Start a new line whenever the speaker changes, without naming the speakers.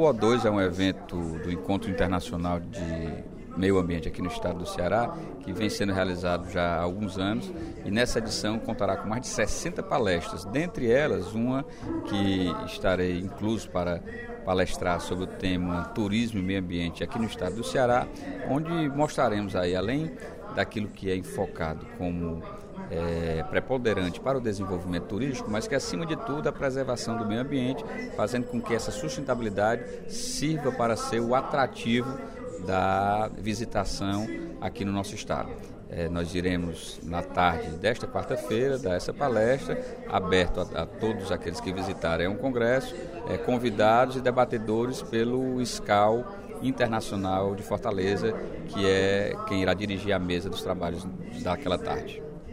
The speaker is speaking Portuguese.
O2 é um evento do Encontro Internacional de Meio Ambiente aqui no estado do Ceará, que vem sendo realizado já há alguns anos, e nessa edição contará com mais de 60 palestras, dentre elas uma que estarei incluso para palestrar sobre o tema turismo e meio ambiente aqui no estado do Ceará, onde mostraremos aí, além daquilo que é enfocado como preponderante para o desenvolvimento turístico, mas que acima de tudo a preservação do meio ambiente, fazendo com que essa sustentabilidade sirva para ser o atrativo da visitação aqui no nosso estado. Nós iremos na tarde desta quarta-feira dar essa palestra, aberto a todos aqueles que visitarem um congresso, convidados e debatedores pelo SCAL Internacional de Fortaleza, que é quem irá dirigir a mesa dos trabalhos daquela tarde.